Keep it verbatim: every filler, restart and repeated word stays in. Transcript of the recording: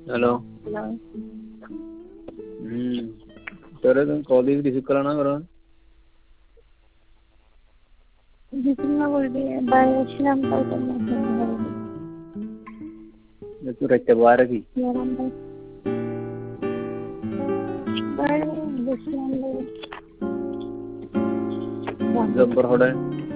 Hello. हम्म तर तुम्ही college receive करा ना बरं. तू रहते बाहर की जब्बर होड़ा है.